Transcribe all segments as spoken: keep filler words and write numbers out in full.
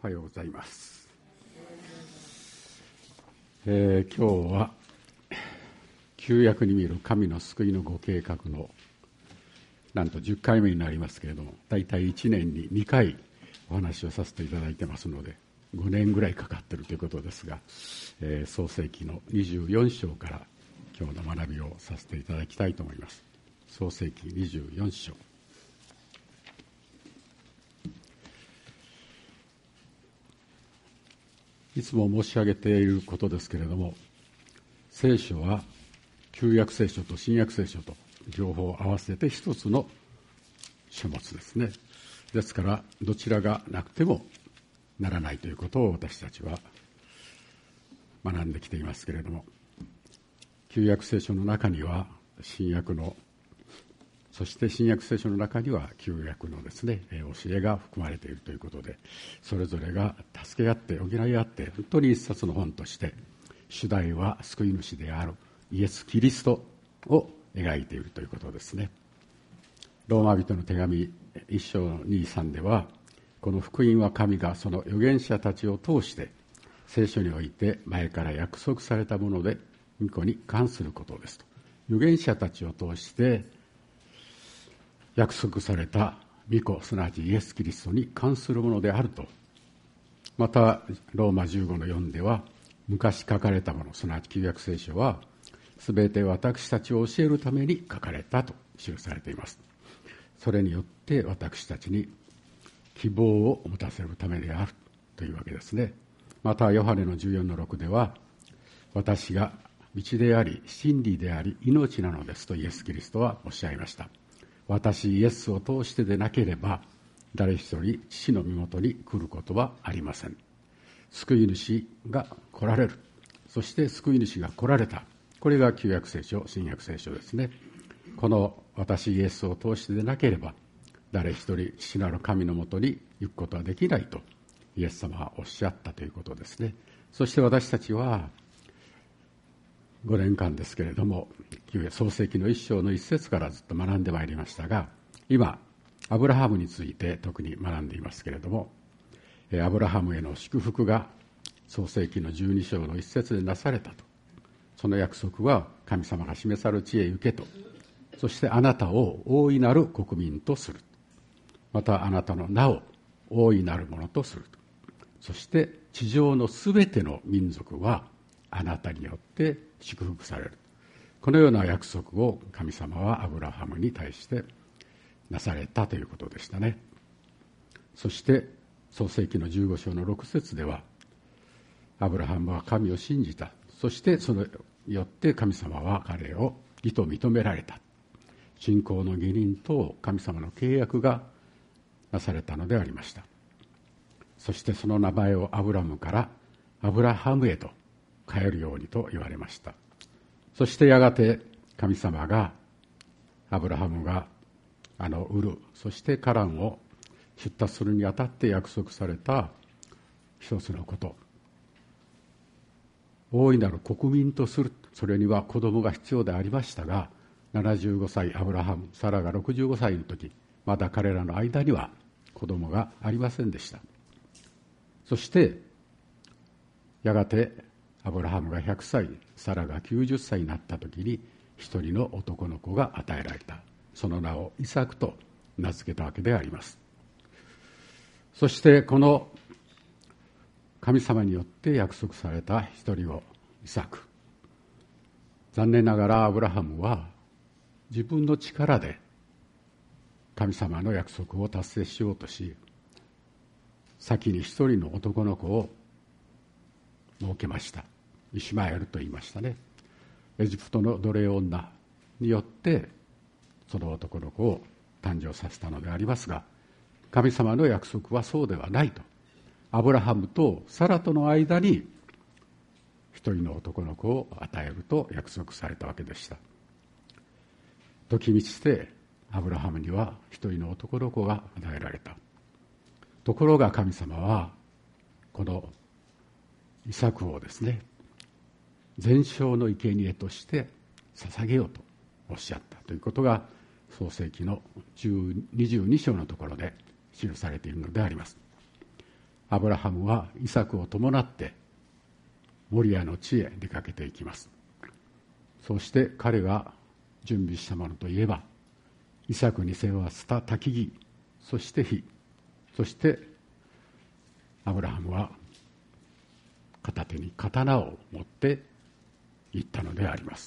おはようございます。えー、今日は旧約に見る神の救いのご計画のなんとじゅっかいめになりますけれども、だいたいいちねんににかいお話をさせていただいてますので、ごねんぐらいかかっているということですが、えー、創世記のにじゅうよん章から今日の学びをさせていただきたいと思います。創世記にじゅうよん章。いつも申し上げていることですけれども、聖書は旧約聖書と新約聖書と両方合わせて一つの書物ですね。ですからどちらがなくてもならないということを私たちは学んできていますけれども、旧約聖書の中には新約の、そして新約聖書の中には旧約のですね教えが含まれているということで、それぞれが助け合って補い合って本当に一冊の本として主題は救い主であるイエス・キリストを描いているということですね。ローマ人の手紙いっ章に、さんでは、この福音は神がその預言者たちを通して聖書において前から約束されたもので御子に関することですと。預言者たちを通して約束された御子、すなわちイエス・キリストに関するものであると。またローマじゅうごのよんでは、昔書かれたもの、すなわち旧約聖書はすべて私たちを教えるために書かれたと記されています。それによって私たちに希望を持たせるためであるというわけですね。またヨハネのじゅうよんのろくでは、私が道であり真理であり命なのですとイエス・キリストはおっしゃいました。私イエスを通してでなければ誰一人父の身元に来ることはありません。救い主が来られる、そして救い主が来られた、これが旧約聖書、新約聖書ですね。この私イエスを通してでなければ誰一人父なる神のもとに行くことはできないとイエス様はおっしゃったということですね。そして私たちはごねんかんですけれども、創世記の一章の一節からずっと学んでまいりましたが、今アブラハムについて特に学んでいますけれども、アブラハムへの祝福が創世記のじゅうに章の一節でなされたと。その約束は神様が示される地へ行けと、そしてあなたを大いなる国民とする、またあなたの名を大いなるものとすると、そして地上のすべての民族はあなたによって祝福される、このような約束を神様はアブラハムに対してなされたということでしたね。そして創世記のじゅうご章のろく節では、アブラハムは神を信じた、そしてそれによって神様は彼を義と認められた、信仰の義人と神様の契約がなされたのでありました。そしてその名前をアブラムからアブラハムへと変えるようにと言われました。そしてやがて神様がアブラハムがあのウル、そしてカランを出立するにあたって約束された一つのこと、大いなる国民とする、それには子供が必要でありましたが、ななじゅうごさいアブラハム、サラがろくじゅうごさいの時、まだ彼らの間には子供がありませんでした。そしてやがてアブラハムがひゃくさい、サラがきゅうじゅっさいになった時に一人の男の子が与えられた。その名をイサクと名付けたわけであります。そしてこの神様によって約束された一人をイサク、残念ながらアブラハムは自分の力で神様の約束を達成しようとし、先に一人の男の子を設けました。イシュマエルと言いましたね。エジプトの奴隷女によってその男の子を誕生させたのでありますが、神様の約束はそうではないと。アブラハムとサラとの間に一人の男の子を与えると約束されたわけでした。時満ちてアブラハムには一人の男の子が与えられた。ところが神様はこのイサクをですね、全焼の生贄として捧げようとおっしゃったということが創世記のにじゅうに章のところで記されているのであります。 アブラハムはイサクを伴ってモリアの地へ出かけていきます。そして彼が準備したものといえば、イサクに背負わせた焚き木、そして火、そしてアブラハムは片手に刀を持って行ったのであります。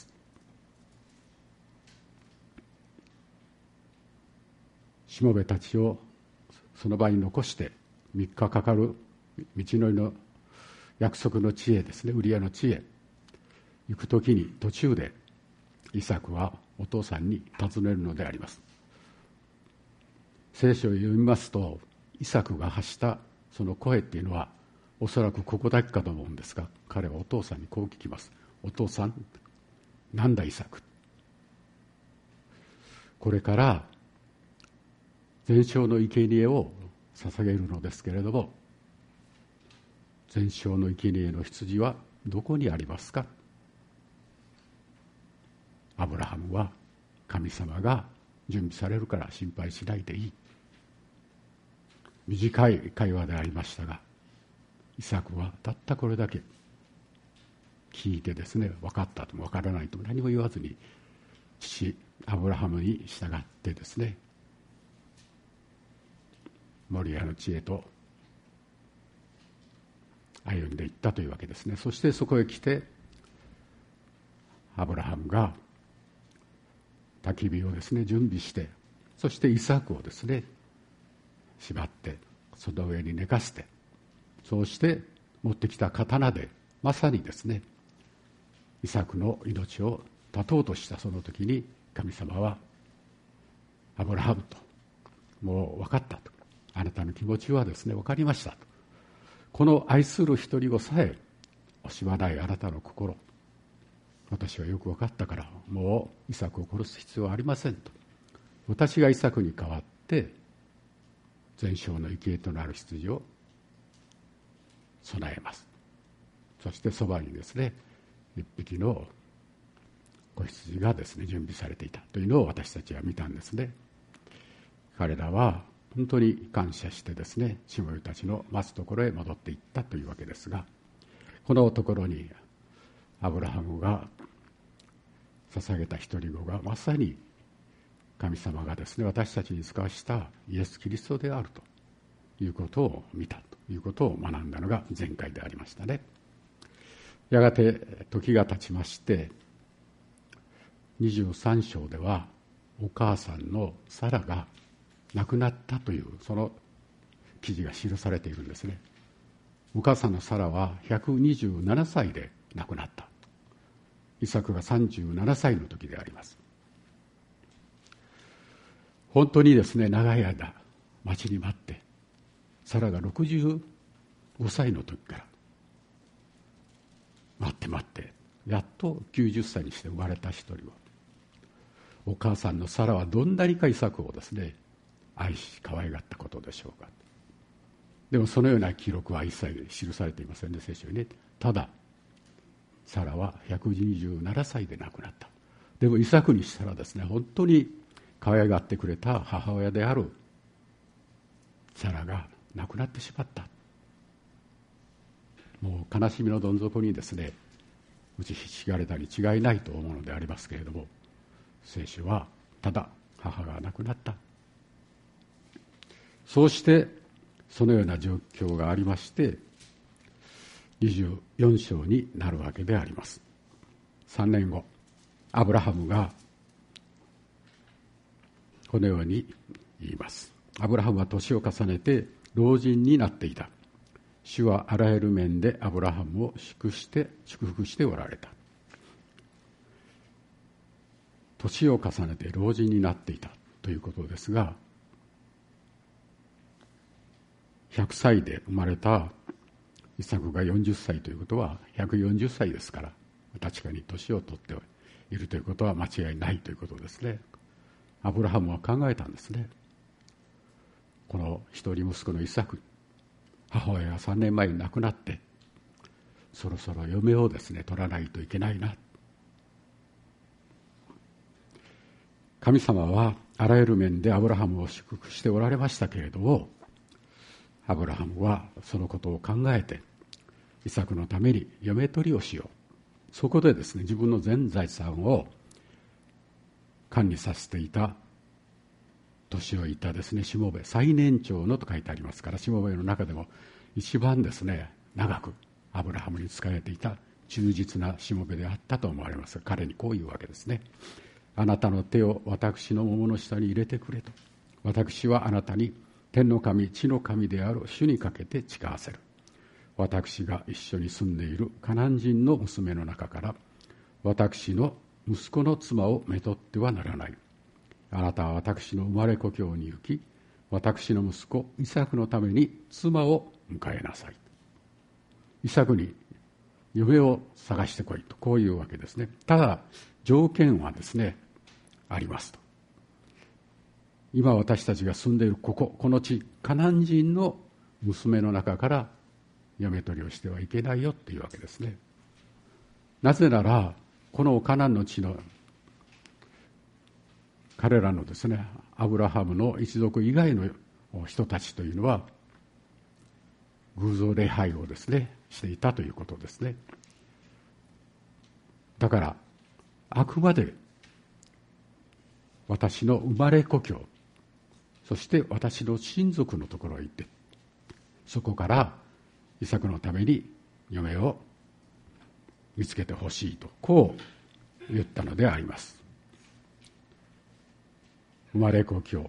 しもべたちをその場に残してみっかかかる道のりの約束の地へですね、ウリアの地へ行くときに途中でイサクはお父さんに尋ねるのであります。聖書を読みますと、イサクが発したその声っていうのはおそらくここだけかと思うんですが、彼はお父さんにこう聞きます。お父さん、なんだイサク。これから全焼の生贄を捧げるのですけれども、全焼の生贄の羊はどこにありますか。アブラハムは、神様が準備されるから心配しないでいい。短い会話でありましたが、イサクはたったこれだけ聞いてですね、分かったとも分からないとも何も言わずに、父アブラハムに従ってですね、モリアの地へと歩んでいったというわけですね。そしてそこへ来て、アブラハムが焚き火をですね準備して、そしてイサクをですね縛ってその上に寝かせて、そうして持ってきた刀でまさにですねイサクの命を絶とうとしたその時に、神様はアブラハムと、もう分かったと、あなたの気持ちはですね分かりましたと、この愛する一人子さえ惜しまないあなたの心、私はよく分かったから、もうイサクを殺す必要はありませんと、私がイサクに代わって全焼の生贄となる羊を備えます。そしてそばにですね一匹の子羊がですね準備されていたというのを私たちは見たんですね。彼らは本当に感謝してですね、しもべたちの待つところへ戻っていったというわけですが、このところにアブラハムが捧げた一人子がまさに神様がですね私たちに使わしたイエス・キリストであるということを見たということを学んだのが前回でありましたね。やがて時が経ちまして、にじゅうさん章ではお母さんのサラが亡くなったというその記事が記されているんですね。お母さんのサラはひゃくにじゅうななさいで亡くなった。イサクがさんじゅうななさいの時であります。本当にですね長い間待ちに待って、サラがろくじゅうごさいの時から待って待ってやっときゅうじゅっさいにして生まれた一人は、お母さんのサラはどんなにかイサクをですね愛し可愛がったことでしょうか。でもそのような記録は一切記されていませんね、聖書にね。ただサラはひゃくにじゅうななさいで亡くなった。でもイサクにしたらですね、本当に可愛がってくれた母親であるサラが亡くなってしまった。もう悲しみのどん底にですね打ちひしがれたに違いないと思うのでありますけれども、聖書はただ母が亡くなった、そうしてそのような状況がありましてにじゅうよん章になるわけであります。さんねんご、アブラハムがこのように言います。アブラハムは年を重ねて老人になっていた。主はあらゆる面でアブラハムを祝して祝福しておられた。年を重ねて老人になっていたということですが、ひゃくさいで生まれたイサクがよんじゅっさいということはひゃくよんじゅっさいですから、確かに年を取っているということは間違いないということですね。アブラハムは考えたんですね。この一人息子のイサク、母親がさんねんまえに亡くなって、そろそろ嫁をですね取らないといけないな。神様はあらゆる面でアブラハムを祝福しておられましたけれども、 アブラハムはそのことを考えてイサクのために嫁取りをしよう。そこでですね、自分の全財産を管理させていた年老いたですね、しもべ、最年長のと書いてありますから、しもべの中でも一番ですね、長くアブラハムに仕えていた忠実なしもべであったと思われますが、彼にこう言うわけですね。あなたの手を私の桃の下に入れてくれと。私はあなたに天の神、地の神である主にかけて誓わせる。私が一緒に住んでいるカナン人の娘の中から私の息子の妻をめとってはならない。あなたは私の生まれ故郷に行き、私の息子イサクのために妻を迎えなさい。イサクに嫁を探してこいと、こういうわけですね。ただ条件はですね、ありますと。今私たちが住んでいるここ、この地、カナン人の娘の中から嫁取りをしてはいけないよっていうわけですね。なぜなら、このカナンの地の彼らのですね、アブラハムの一族以外の人たちというのは、偶像礼拝をですね、していたということですね。だから、あくまで私の生まれ故郷、そして私の親族のところへ行って、そこからイサクのために嫁を見つけてほしいと、こう言ったのであります。生まれ故郷、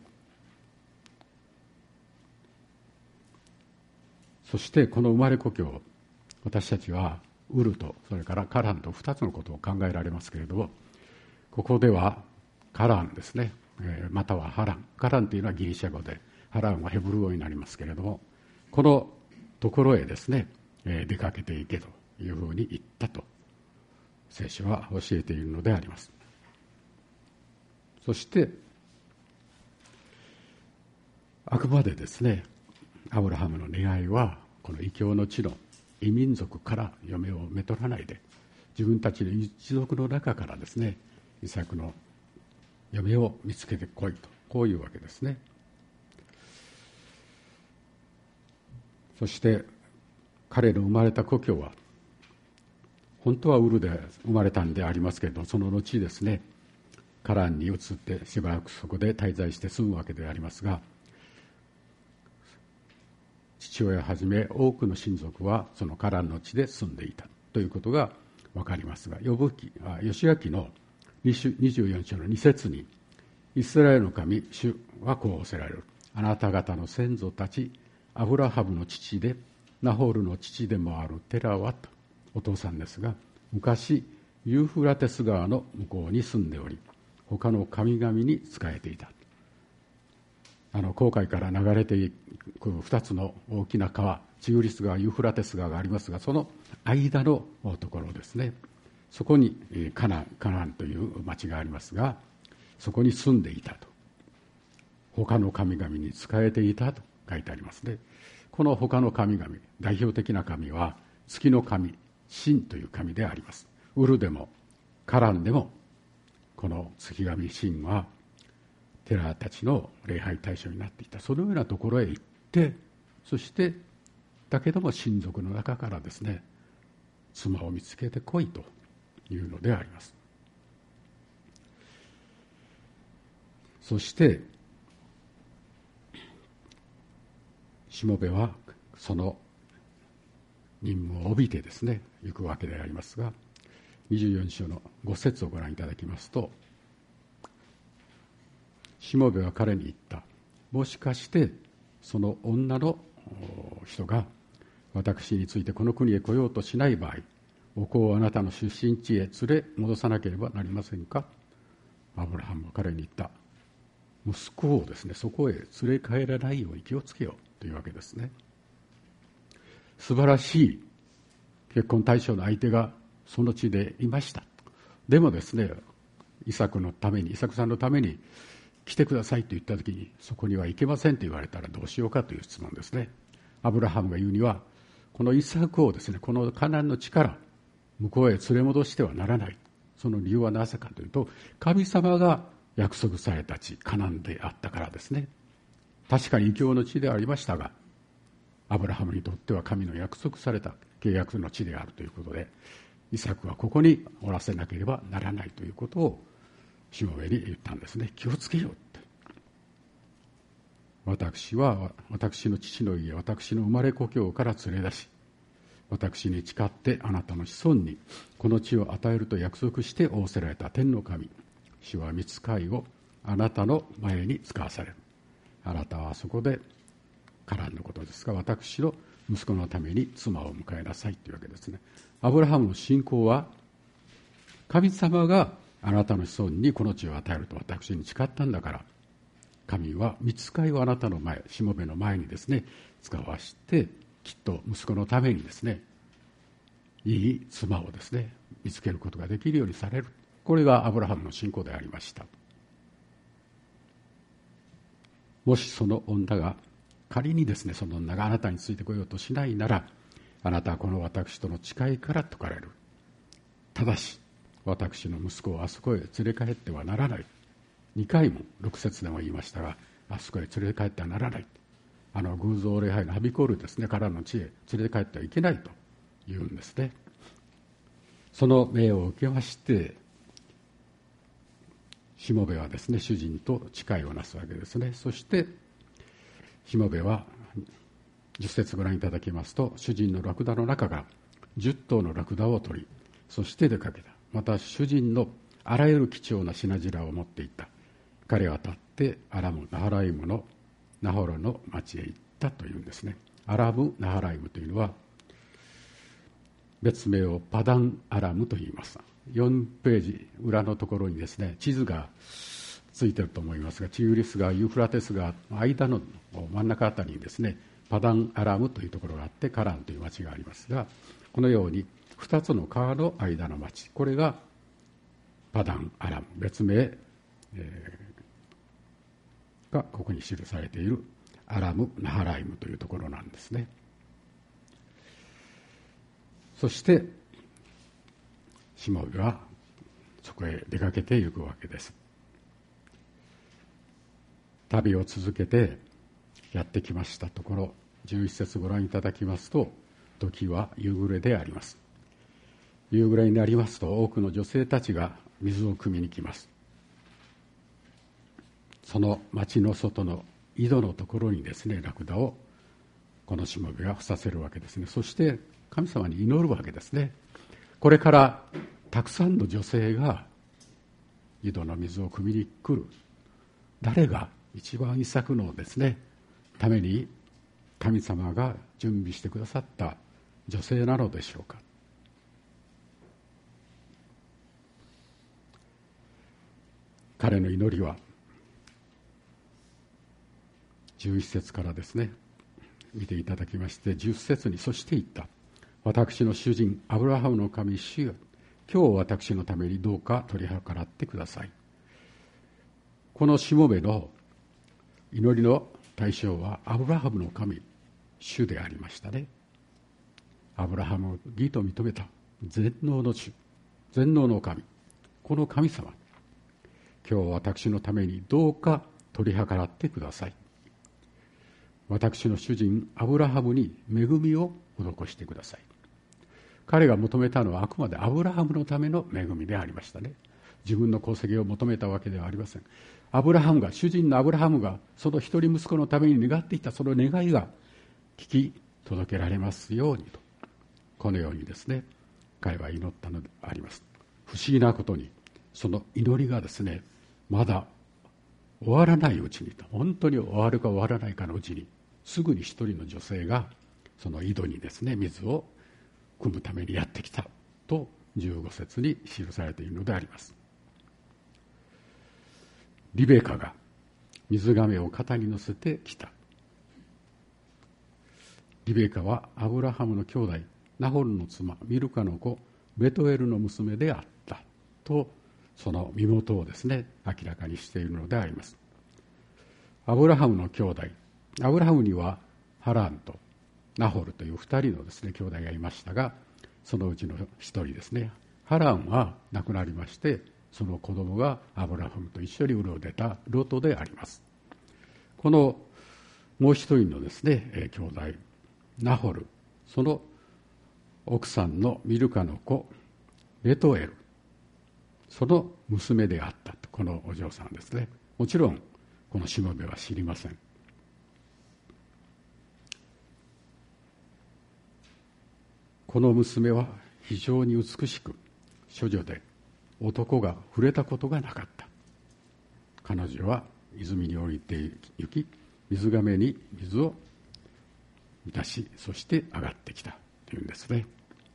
そしてこの生まれ故郷、私たちはウルとそれからカランと二つのことを考えられますけれども、ここではカランですね、またはハラン。カランというのはギリシャ語で、ハランはヘブル語になりますけれども、このところへですね、出かけていけというふうに言ったと聖書は教えているのであります。そしてあくまでですね、アブラハムの願いはこの異教の地の異民族から嫁をめとらないで、自分たちの一族の中からですね、イサクの嫁を見つけてこいと、こういうわけですね。そして彼の生まれた故郷は本当はウルで生まれたんでありますけれど、その後ですね、カランに移ってしばらくそこで滞在して住むわけでありますが、父親はじめ多くの親族はそのカランの地で住んでいたということが分かりますが、ヨブ記、ヨシア記のにじゅうよん章のに節に、イスラエルの神主はこう仰せられる。あなた方の先祖たちアブラハムの父でナホールの父でもあるテラはと、お父さんですが、昔ユーフラテス川の向こうに住んでおり、他の神々に仕えていた。あの紅海から流れていく二つの大きな川、チグリス川、ユーフラテス川がありますが、その間のところですね、そこにカナン、カナンという町がありますが、そこに住んでいたと。他の神々に仕えていたと書いてありますね。この他の神々、代表的な神は月の神、神という神であります。ウルでもカランでもこの月神神はテラたちの礼拝対象になっていた。そのようなところへ行って、そしてだけども親族の中からですね、妻を見つけてこいというのであります。そしてしもべはその任務を帯びてですね、行くわけでありますが、にじゅうよん章のご節をご覧いただきますと、しもべは彼に言った。もしかしてその女の人が私についてこの国へ来ようとしない場合、お子をあなたの出身地へ連れ戻さなければなりませんか。アブラハムは彼に言った。息子をですね、そこへ連れ帰らないように気をつけようというわけですね。素晴らしい結婚対象の相手がその地でいました。でもですね、イサクのために、イサクさんのために来てくださいと言ったときに、そこには行けませんと言われたらどうしようかという質問ですね。アブラハムが言うには、このイサクをですね、このカナンの地から向こうへ連れ戻してはならない。その理由はなぜかというと、神様が約束された地、カナンであったからですね。確かに異教の地でありましたが、 アブラハムにとっては神の約束された契約の地であるということで、イサクはここにおらせなければならないということをしもべに言ったんですね。気をつけようって。私は私の父の家、私の生まれ故郷から連れ出し、私に誓ってあなたの子孫にこの地を与えると約束して仰せられた天の神、主は御使いをあなたの前に使わされる。あなたはそこでからのことですが、私の息子のために妻を迎えなさいというわけですね。アブラハムの信仰は、神様があなたの子孫にこの地を与えると私に誓ったんだから、神は御使いをあなたの前、しもべの前にですね、使わして、きっと息子のためにですね、いい妻をですね、見つけることができるようにされる。これがアブラハムの信仰でありました。もしその女が、仮にですね、その女があなたについてこようとしないなら、あなたはこの私との誓いから解かれる。ただし、私の息子をあそこへ連れ帰ってはならない。にかいもろく節でも言いましたが、あそこへ連れ帰ってはならない。あの偶像礼拝のはびこるですね、からの地へ連れ帰ってはいけないと言うんですね。その命を受けまして、しもべはですね、主人と誓いをなすわけですね。そしてしもべはじゅっ節ご覧いただきますと、主人のラクダの中からじゅっ頭のラクダを取り、そして出かけた。また主人のあらゆる貴重な品々を持っていった。彼は立ってアラム・ナハライムのナホロの町へ行ったというんですね。アラム・ナハライムというのは別名をパダン・アラムと言います。よんページ裏のところにですね、地図がついていると思いますが、チグリス川、ユーフラテス川の間の真ん中あたりにですね、パダン・アラムというところがあって、カランという町がありますが、このようにふたつの川の間の町、これがパダン・アラム、別名、えー、がここに記されているアラム・ナハライムというところなんですね。そしてしもべはそこへ出かけていくわけです。旅を続けてやってきましたところ、じゅういち節ご覧いただきますと、時は夕暮れであります。夕暮れになりますと、多くの女性たちが水を汲みに来ます。その町の外の井戸のところにですね、ラクダをこのしもべが伏させるわけですね。そして神様に祈るわけですね。これからたくさんの女性が井戸の水を汲みに来る。誰が一番イサクのですね、ために神様が準備してくださった女性なのでしょうか。彼の祈りはじゅういち節からですね、見ていただきまして、じゅっ節にそして言った。私の主人アブラハムの神主よ、今日私のためにどうか取り計らってください。このしもべの祈りの対象はアブラハムの神主でありましたね。アブラハムを義と認めた全能の主、全能の神、この神様、今日私のためにどうか取り計らってください。私の主人アブラハムに恵みを施してください。彼が求めたのはあくまでアブラハムのための恵みでありましたね。自分の功績を求めたわけではありません。アブラハムが、主人のアブラハムがその一人息子のために願っていたその願いが聞き届けられますようにと、このようにですね、彼は祈ったのであります。不思議なことにその祈りがですね、まだ終わらないうちに、本当に終わるか終わらないかのうちに、すぐに一人の女性がその井戸にですね、水を汲むためにやってきたとじゅうご節に記されているのであります。リベカが水亀を肩に乗せてきた。リベカはアブラハムの兄弟ナホルの妻ミルカの子ベトエルの娘であったと、その身元をですね、明らかにしているのであります。アブラハムの兄弟、アブラハムにはハランとナホルという二人のですね、兄弟がいましたが、そのうちの一人ですね、ハランは亡くなりまして、その子供がアブラハムと一緒にウルを出たロトであります。このもう一人のですね、兄弟ナホル、その奥さんのミルカの子ベトエル、その娘であったと、このお嬢さんですね。もちろんこのしもべは知りません。この娘は非常に美しく処女で、男が触れたことがなかった。彼女は泉に降りて行き、水がめに水を満たし、そして上がってきたというんですね。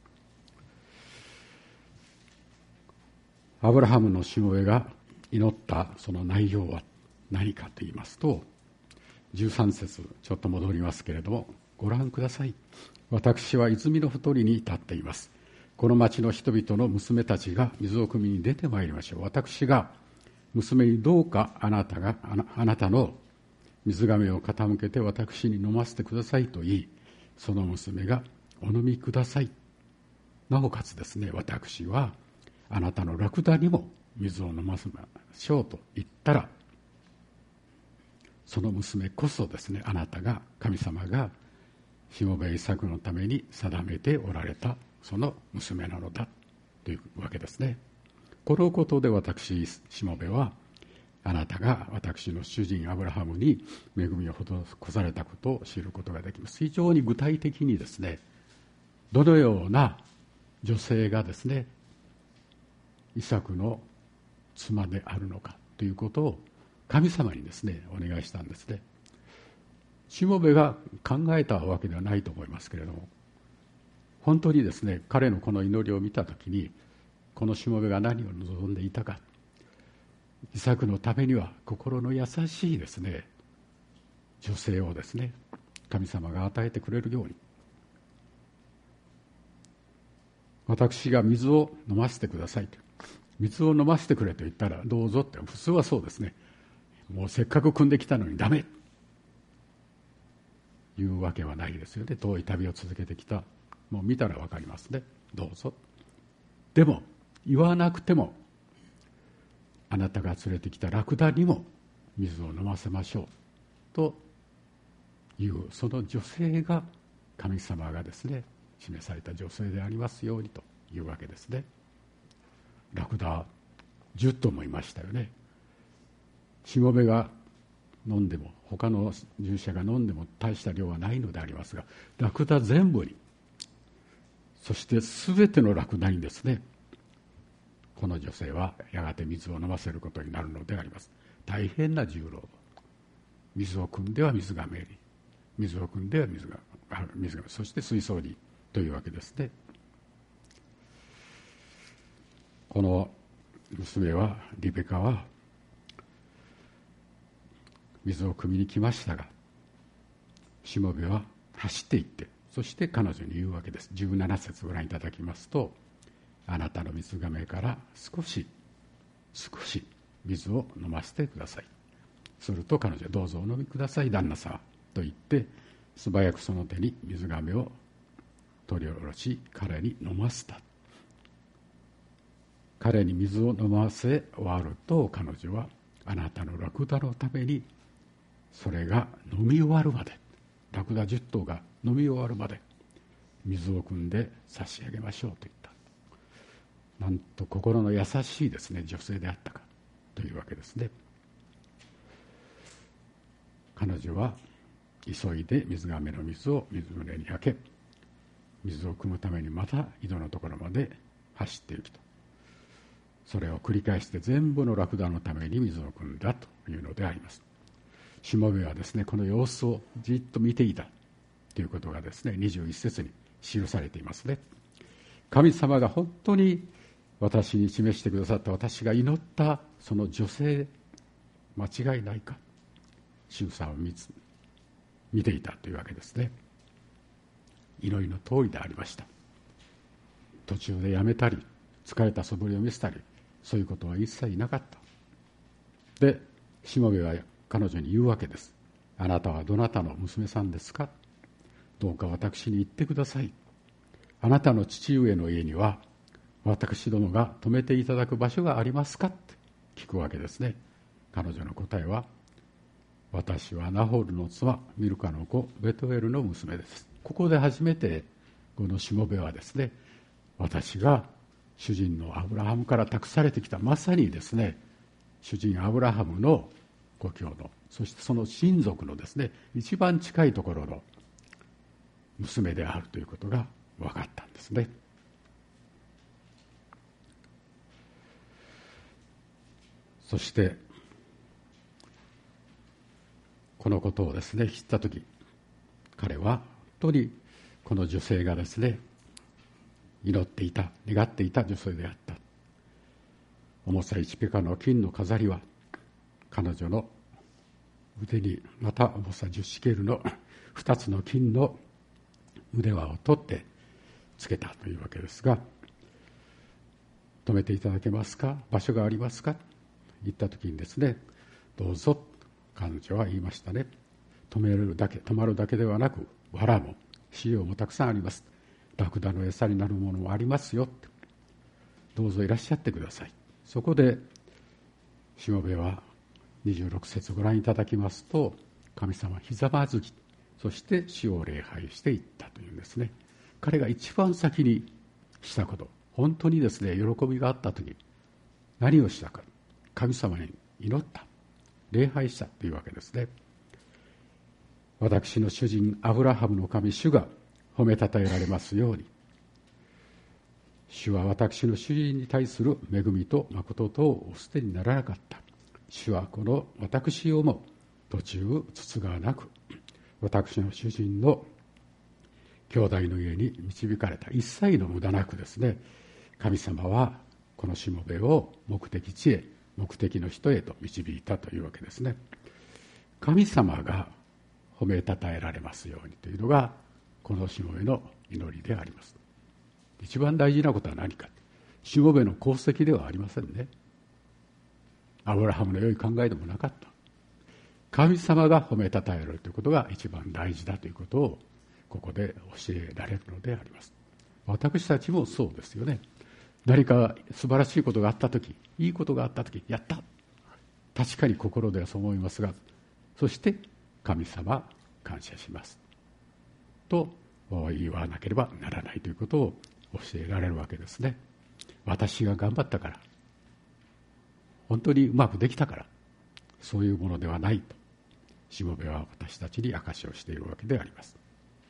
アブラハムのしもべが祈ったその内容は何かと言いますと、じゅうさん節、ちょっと戻りますけれども、ご覧ください。私は泉のほとりに立っています。この町の人々の娘たちが水を汲みに出てまいりましょう。私が娘にどうかあなたがあ な, あなたの水がめを傾けて私に飲ませてくださいと言い、その娘がお飲みください。なおかつですね、私はあなたのラクダにも水を飲ませましょうと言ったら、その娘こそですね、あなたが、神様がしもべイサクのために定めておられたその娘なのだというわけですね。このことで私しもべは、あなたが私の主人アブラハムに恵みを施されたことを知ることができます。非常に具体的にですね、どのような女性がですね、イサクの妻であるのかということを神様にですね、お願いしたんですね。しもべが考えたわけではないと思いますけれども、本当にですね、彼のこの祈りを見たときに、このしもべが何を望んでいたか、イサクのためには心の優しいですね、女性をですね、神様が与えてくれるように、私が水を飲ませてくださいと、水を飲ませてくれと言ったらどうぞって、普通はそうですね、もうせっかく汲んできたのにダメいうわけはないですよね。遠い旅を続けてきた、もう見たら分かりますね、どうぞ。でも言わなくても、あなたが連れてきたラクダにも水を飲ませましょうという、その女性が神様がですね、示された女性でありますようにというわけですね。ラクダじゅっ頭もいましたよね。しもべが飲んでも、他の従者が飲んでも大した量はないのでありますが、ラクダ全部に、そして全てのラクダにですね、この女性はやがて水を飲ませることになるのであります。大変な重労。水を汲んでは水がめに、水を汲んでは水が水がそして水槽にというわけですね。この娘は、リベカは水を汲みに来ましたが、しもべは走っていって、そして彼女に言うわけです。じゅうなな節ご覧いただきますと、あなたの水がめから少し少し水を飲ませてください。すると彼女は、どうぞお飲みください旦那様と言って、素早くその手に水がめを取り下ろし、彼に飲ませた。彼に水を飲ませ終わると、彼女は、あなたのラクダのためにそれが飲み終わるまで、ラクダじゅっ頭が飲み終わるまで水を汲んで差し上げましょうと言った。なんと心の優しいですね、女性であったかというわけですね。彼女は急いで水がめの水を水舟にあけ、水を汲むためにまた井戸のところまで走っていくと。それを繰り返して全部のラクダのために水を汲んだというのであります。しもべはですね、この様子をじっと見ていたということがですね、にじゅういち節に記されていますね。神様が本当に私に示してくださった、私が祈ったその女性、間違いないか、仕草を 見, 見ていたというわけですね。祈りの通りでありました。途中でやめたり、疲れた素振りを見せたり、そういうことは一切なかった。で、しもべは彼女に言うわけです。あなたはどなたの娘さんですか？どうか私に言ってください。あなたの父上の家には私どもが泊めていただく場所がありますかって聞くわけですね。彼女の答えは、私はナホルの妻ミルカの子ベトエルの娘です。 ここで初めてこのしもべはですね、私が主人のアブラハムから託されてきた、まさにですね、主人アブラハムの故郷の、そしてその親族のですね、一番近いところの娘であるということが分かったんですね。そしてこのことをですね知ったとき、彼は本当にこの女性がですね祈っていた、願っていた女性であった。重さいちペカの金の飾りは彼女の腕に、また重さじゅうシケルのふたつの金の腕輪を取ってつけたというわけですが、止めていただけますか、場所がありますか、言った時にですね、どうぞ、彼女は言いましたね。止めるだけ、止まるだけではなく、藁も飼料もたくさんあります。ラクダの餌になるものもありますよ。どうぞいらっしゃってください。そこでしもべはにじゅうろく節ご覧いただきますと、神様ひざまずき、そして主を礼拝していったというんですね。彼が一番先にしたこと、本当にですね喜びがあった時、何をしたか、神様に祈った、礼拝したというわけですね。私の主人アブラハムの神主が褒めたたえられますように、主は私の主人に対する恵みと誠とをお捨てにならなかった。主はこの私をも途中つつがなく、私の主人の兄弟の家に導かれた。一切の無駄なくですね、神様はこのしもべを目的地へ、目的の人へと導いたというわけですね。神様が褒めたたえられますようにというのがこのしもべの祈りであります。一番大事なことは何か、しもべの功績ではありませんね。アブラハムの良い考えでもなかった。神様が褒めたたえられるということが一番大事だということをここで教えられるのであります。私たちもそうですよね。何か素晴らしいことがあったとき、いいことがあったとき、やった、確かに心ではそう思いますが、そして神様感謝しますと言わなければならないということを教えられるわけですね。私が頑張ったから、本当にうまくできたから、そういうものではないとしもべは私たちに証しをしているわけであります。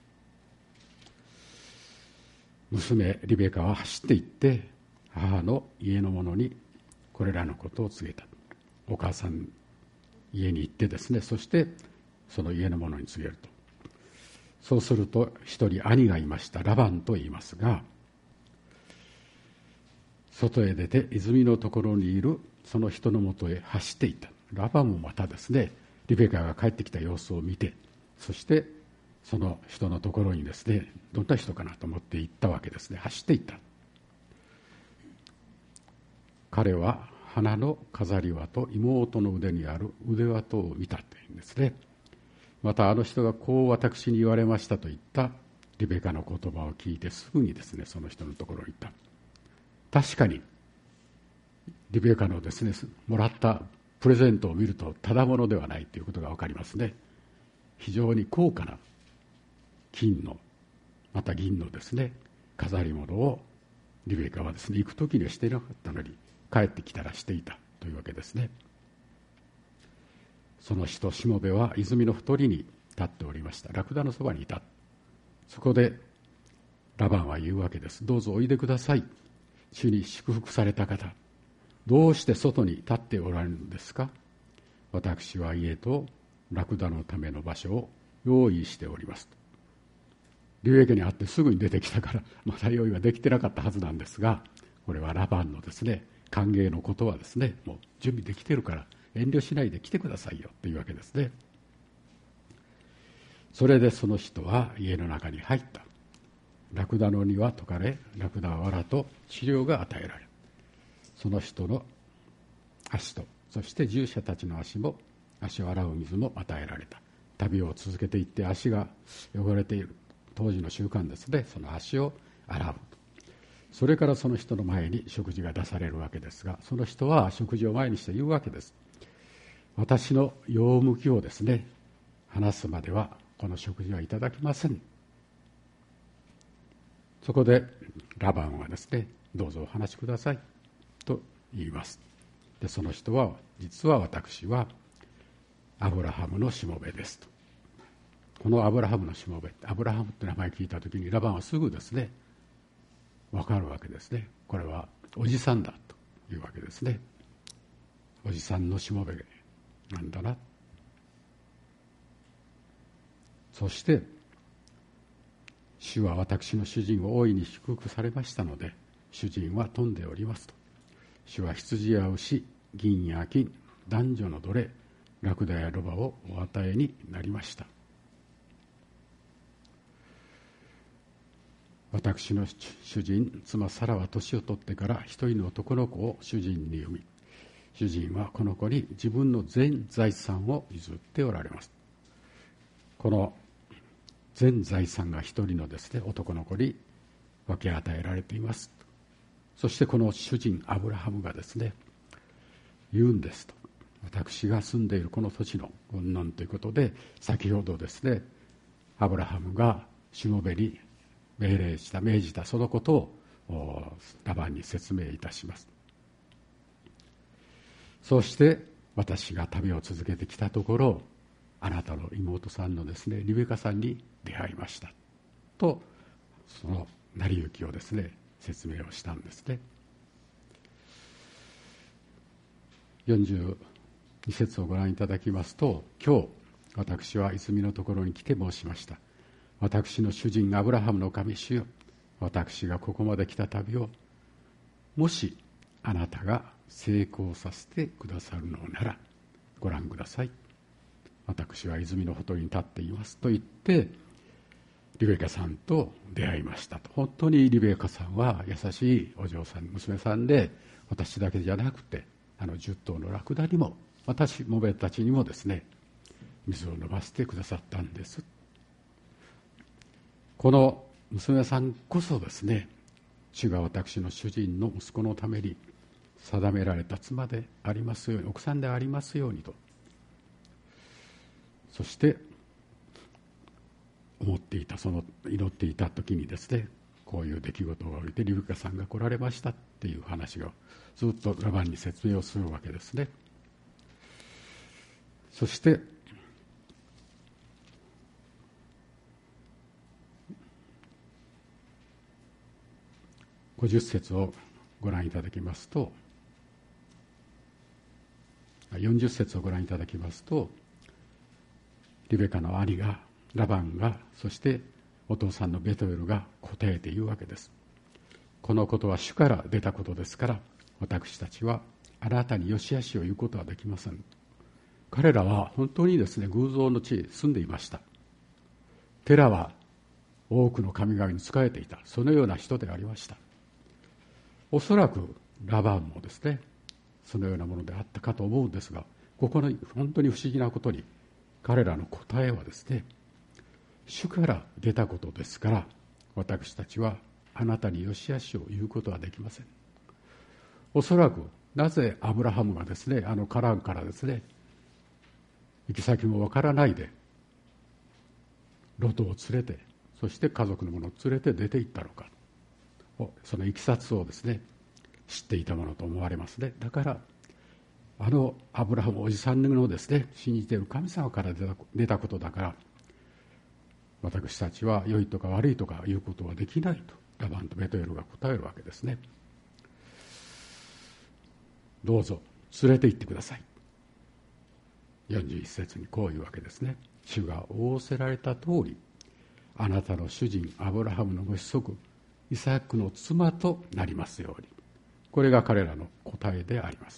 娘リベカは走って行って母の家の者にこれらのことを告げた。お母さん家に行ってですね、そしてその家の者に告げると。そうすると一人兄がいました。ラバンと言いますが、外へ出て泉のところにいるその人のもとへ走っていった。ラバンもまたですね、リベカが帰ってきた様子を見て、そしてその人のところにですね、どんな人かなと思って行ったわけですね。走っていった。彼は花の飾り輪と妹の腕にある腕輪とを見たというんですね。またあの人がこう私に言われましたと言ったリベカの言葉を聞いてすぐにですね、その人のところに行った。確かにリベカのですね、もらったプレゼントを見るとただものではないということが分かりますね。非常に高価な金のまた銀のですね飾り物をリベカはですね、行く時にはしていなかったのに帰ってきたらしていたというわけですね。その人しもべは泉のほとりに立っておりました。ラクダのそばにいた。そこでラバンは言うわけです。どうぞおいでください。主に祝福された方、どうして外に立っておられるのですか。私は家とラクダのための場所を用意しておりますと。リベカに会ってすぐに出てきたからまだ用意はできてなかったはずなんですが、これはラバンのですね歓迎のことはですね、もう準備できてるから遠慮しないで来てくださいよというわけですね。それでその人は家の中に入った。ラクダの荷は解かれ、ラクダは藁と飼料が与えられ、その人の足とそして従者たちの足も足を洗う水も与えられた。旅を続けていって足が汚れている当時の習慣ですね、その足を洗う。それからその人の前に食事が出されるわけですが、その人は食事を前にして言うわけです。私の用向きをですね話すまではこの食事はいただきません。 そこでラバンはですね、どうぞお話しくださいと言います。でその人は、実は私はアブラハムのしもべですと。このアブラハムのしもべ、アブラハムって名前聞いたときに、ラバンはすぐですね、わかるわけですね。これはおじさんだというわけですね。おじさんのしもべなんだな。そして主は私の主人を大いに祝福されましたので、主人は富んでおりますと。主は羊や牛、銀や金、男女の奴隷、ラクダやロバをお与えになりました。私の主人、妻サラは年を取ってから一人の男の子を主人に産み、主人はこの子に自分の全財産を譲っておられます。この全財産が一人のですね、男の子に分け与えられています。そしてこの主人アブラハムがですね、言うんですと。私が住んでいるこの土地の云々ということで、先ほどですね、アブラハムがしもべに命令した、命じたそのことをラバンに説明いたします。そして私が旅を続けてきたところ、あなたの妹さんのですね、リベカさんに出会いましたと、その成り行きをですね、説明をしたんですね。よんじゅうに節をご覧いただきますと、今日私は泉のところに来て申しました。私の主人アブラハムの神主よ、私がここまで来た旅をもしあなたが成功させてくださるのならご覧ください。私は泉のほとりに立っていますと言ってリベカさんと出会いましたと。本当にリベカさんは優しいお嬢さん、娘さんで、私だけじゃなくてあのじゅっ頭のラクダにも、私もべたちにもですね、水を飲ませてくださったんです。この娘さんこそですね、主が私の主人の息子のために定められた妻でありますように、奥さんでありますようにと、そして思っていた、その祈っていた時にですね、こういう出来事が起きてリベカさんが来られましたっていう話をずっとラバンに説明をするわけですね。そしてごじゅっ節をご覧いただきますと、よんじゅっ節をご覧いただきますと、リベカの兄が、ラバンが、そしてお父さんのベトエルが答えて言うわけです。このことは主から出たことですから、私たちはあなたによしあしを言うことはできません。彼らは本当にですね、偶像の地に住んでいました。テラは多くの神々に仕えていた、そのような人でありました。おそらくラバンもですね、そのようなものであったかと思うんですが、ここの本当に不思議なことに、彼らの答えはですね、主から出たことですから、私たちはあなたによしあしを言うことはできません。おそらくなぜアブラハムがですね、あのカランからですね、行き先もわからないでロトを連れて、そして家族の者を連れて出て行ったのか、そのいきさつをですね、知っていたものと思われますね。だからあのアブラハムおじさんのですね、信じている神様から出た、出たことだから、私たちは良いとか悪いとかいうことはできないとラバンとベトエルが答えるわけですね。どうぞ連れて行ってください。よんじゅういち節にこういうわけですね。主が仰せられた通り、あなたの主人アブラハムのご子息イサクの妻となりますように。これが彼らの答えであります。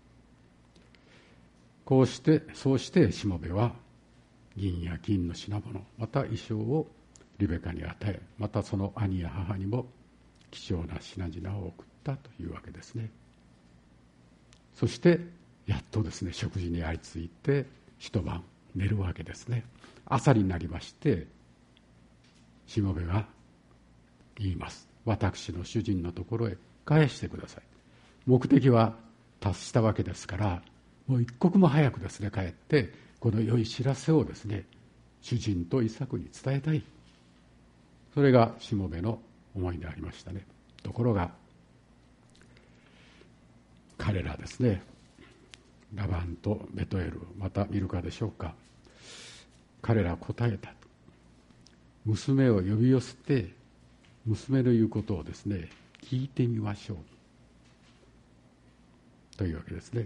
こうしてそうしてしもべは銀や金の品物、また衣装をリベカに与え、またその兄や母にも貴重な品々を送ったというわけですね。そしてやっとですね、食事にあいついて一晩寝るわけですね。朝になりまして、しもべが言います。私の主人のところへ返してください。目的は達したわけですから、もう一刻も早くですね、帰ってこの良い知らせをですね、主人とイサクに伝えたい。それがしもべの思いでありましたね。ところが彼らですね、ラバンとベトエル、またミルカでしょうか、彼らは答えた。娘を呼び寄せて娘の言うことをですね聞いてみましょうというわけですね。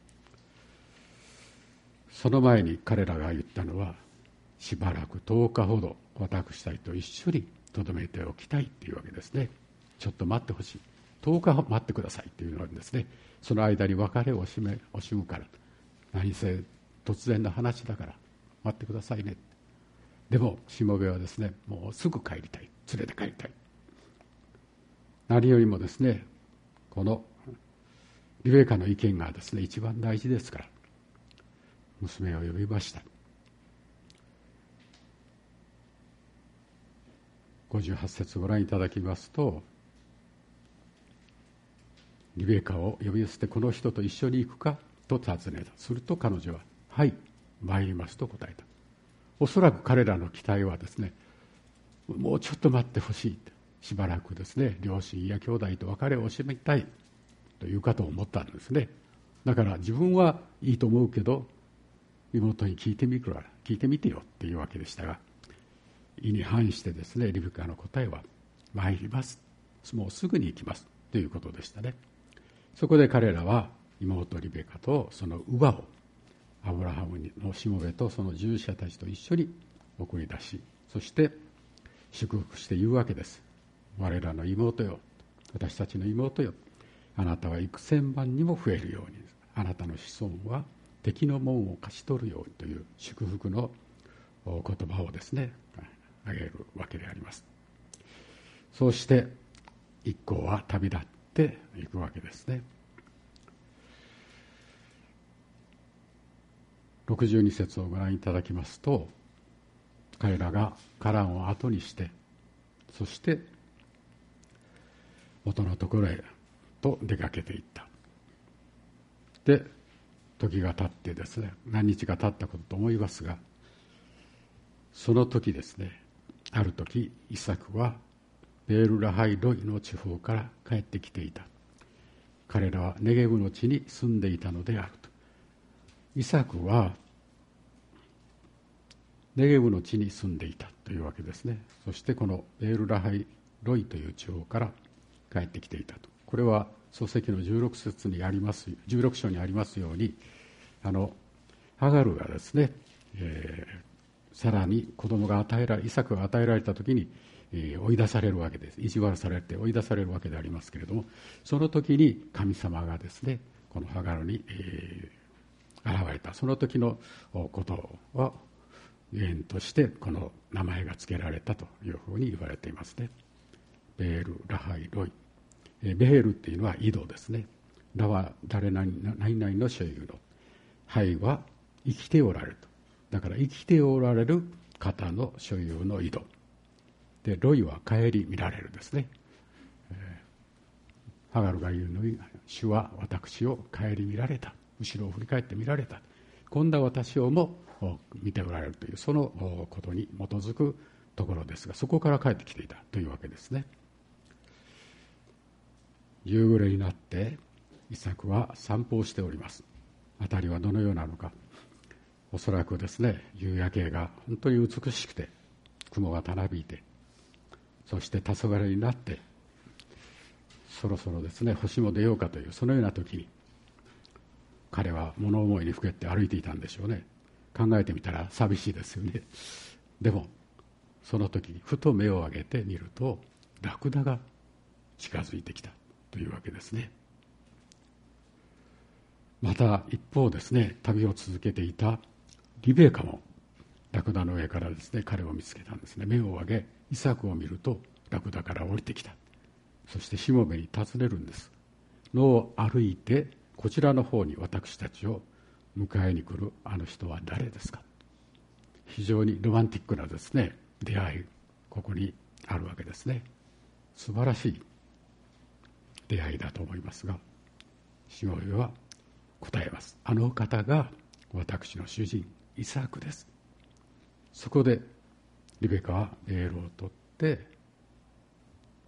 その前に彼らが言ったのは、しばらくとおかほど私たちと一緒に留めておきたいというわけですね。ちょっと待ってほしい、とおか待ってくださいというのはですね、その間に別れを惜しめ惜しむから、何せ突然の話だから待ってくださいね。でもしもべはですね、もうすぐ帰りたい、連れて帰りたい。何よりもですね、このリベカの意見がですね一番大事ですから、娘を呼びました。ごじゅうはち節ご覧いただきますと、リベカを呼び寄せて、この人と一緒に行くかと尋ねた。すると彼女は、はい、参りますと答えた。おそらく彼らの期待はですね、もうちょっと待ってほしい、しばらくですね両親や兄弟と別れを惜しみたいというかと思ったんですね。だから自分はいいと思うけど妹に聞いてみるから聞いてみてよっていうわけでしたが、意に反してですねリベカの答えは、参ります、もうすぐに行きますということでしたね。そこで彼らは妹リベカとその乳母をアブラハムのしもべとその従者たちと一緒に送り出し、そして祝福して言うわけです。我らの妹よ、私たちの妹よ、あなたは幾千万にも増えるように、あなたの子孫は敵の門を勝ち取るようにという祝福の言葉をですねあげるわけであります。そうして一行は旅立っていくわけですね。ろくじゅうに節をご覧いただきますと、彼らがカランを後にして、そして元のところへと出かけていった。で時が経ってですね、何日か経ったことと思いますが、その時ですね、ある時イサクはベールラハイロイの地方から帰ってきていた。彼らはネゲブの地に住んでいたのであると。イサクはネゲブの地に住んでいたというわけですね。そしてこのベールラハイロイという地方から帰ってきていたと。これは創世記のじゅうろく節にあります、じゅうろく章にありますように、あのハガルがですね、えー、さらに子供が与えられ、イサクが与えられた時に、えー、追い出されるわけです。意地悪されて追い出されるわけでありますけれども、その時に神様がですねこのハガルに、えー、現れた。その時のことは原因としてこの名前が付けられたというふうに言われていますね。ベールラハイロイ、ベールっていうのは井戸ですね。ラは誰々の所有の、ハイは生きておられると。だから生きておられる方の所有の井戸で、ロイは顧みられるですね。えー、ハガルが言うのに、主は私を顧みられた、後ろを振り返って見られた、今度は私をも見ておられるという、そのことに基づくところですが、そこから帰ってきていたというわけですね。夕暮れになってイサクは散歩をしております。辺りはどのようなのか、おそらくですね夕焼けが本当に美しくて、雲がたなびいて、そして黄昏になって、そろそろですね星も出ようかという、そのような時に彼は物思いにふけって歩いていたんでしょうね。考えてみたら寂しいですよね。でもその時にふと目を上げてみると、ラクダが近づいてきたというわけですね。また一方ですね、旅を続けていたリベカもラクダの上からですね彼を見つけたんですね。目を上げイサクを見ると、ラクダから降りてきた。そしてしもべに尋ねるんです。野を歩いてこちらの方に私たちを迎えに来るあの人は誰ですか。非常にロマンティックなですね出会い、ここにあるわけですね。素晴らしい出会いだと思いますが、しもべは答えます。あの方が私の主人イサクです。そこでリベカはベールを取って